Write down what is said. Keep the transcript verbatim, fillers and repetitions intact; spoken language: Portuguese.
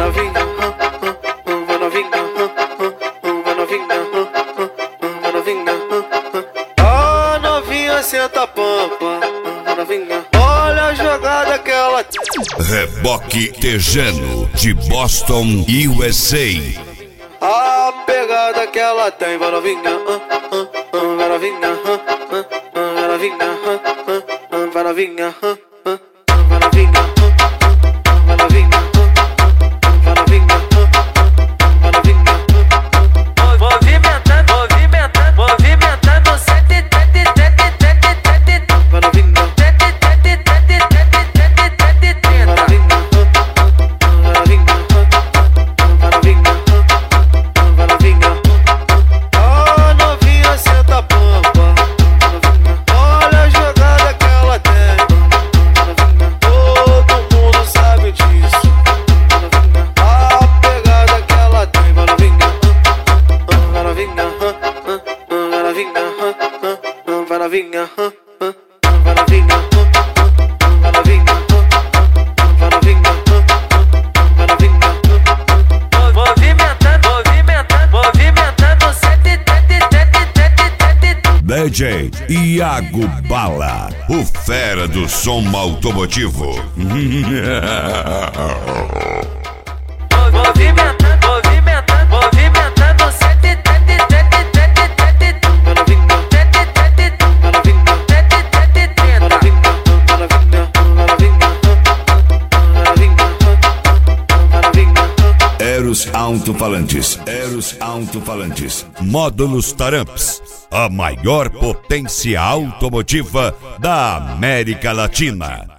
novinha, vai novinha, vai novinha, vai novinha. A novinha senta a pampa, vai novinha. Olha a jogada que ela tem. Reboque Tejano, de Boston, U S A. A pegada que ela tem, vai novinha, vai novinha, vai novinha, vai novinha, vai novinha, vai novinha, vai novinha, vai novinha. Movimentando, movimentando, movimentando o sete, tete, tete, tete, tete. Vai novinha, tete, tete, tete, tete, tete, tete. Vai novinha, vai novinha, vai novinha. Vai novinha, a novinha senta a pampa. Olha a jogada que ela tem. Todo mundo sabe disso. A pegada que ela tem. Vai novinha, vai novinha, vai novinha, vai novinha, vai novinha, vai novinha, vai novinha, vai novinha. Movimentando, movimentando, movimentando sete, tete, tete, tete, tete. D J Iago Bala, o fera do som automotivo. Movimentando, movimentando, movimentando sete, tete, tete, tete, tete. Vai novinha, tete, tete, vai novinha, tete, tete, tete. Vai novinha, vai novinha, vai novinha, vai novinha, vai novinha. Eros Alto-Falantes, Eros Alto-Falantes, Módulos Taramps, a maior potência automotiva da América Latina.